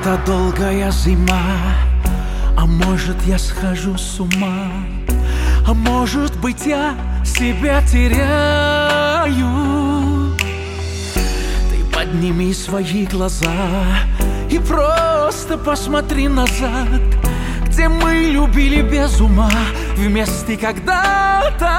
Это долгая зима, а может я схожу с ума, а может быть я себя теряю. Ты подними свои глаза и просто посмотри назад, где мы любили без ума вместе когда-то.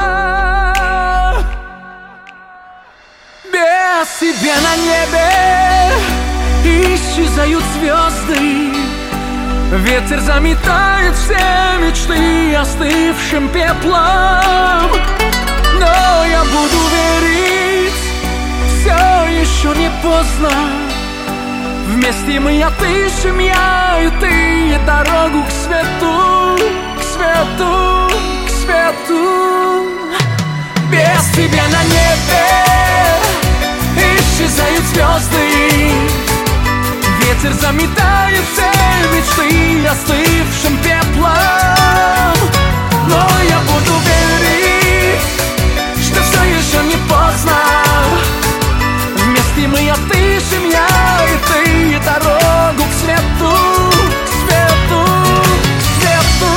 Без тебя на небе исчезают звезды, ветер заметает все мечты остывшим пеплом. Но я буду верить, все еще не поздно. Вместе мы отыщем, я и ты, дорогу к свету, к свету, к свету. Без тебя на небе исчезают звезды, ветер заметает все мечты остывшим пеплом. Но я буду верить, что все еще не поздно. Вместе мы отыщем, я и ты, дорогу к свету, к свету, к свету.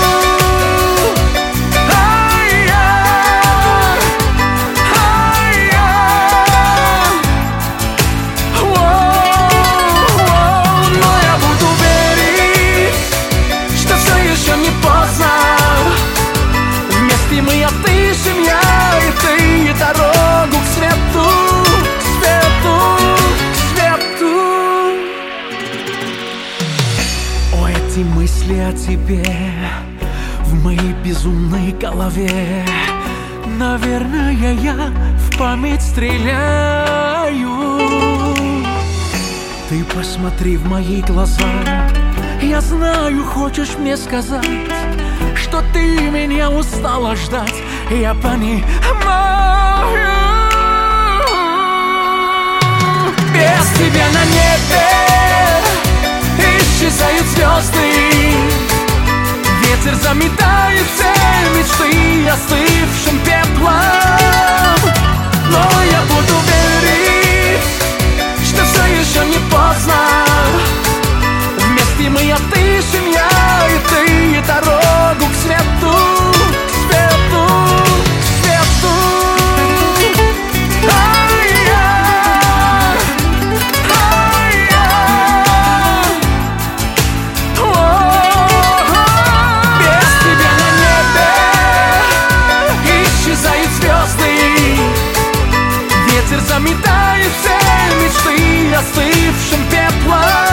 Но я буду верить, что все еще не поздно. Вместе мы отыщем, я и ты, дорогу к свету, к свету, к свету. О, эти мысли о тебе в моей безумной голове. Наверное, я в память стреляю. Ты посмотри в мои глаза, я знаю, хочешь мне сказать, что ты меня устала ждать. Я понимаю. Без тебя на небе исчезают звезды, ветер заметает все мечты остывшим пеплом. Но я буду верить, что все еще не поздно. Вместе мы отыщем, я и ты, дорогу к свету, к свету, к свету. Без тебя на небе исчезают звезды, ветер заметает все мечты остывшим пеплом.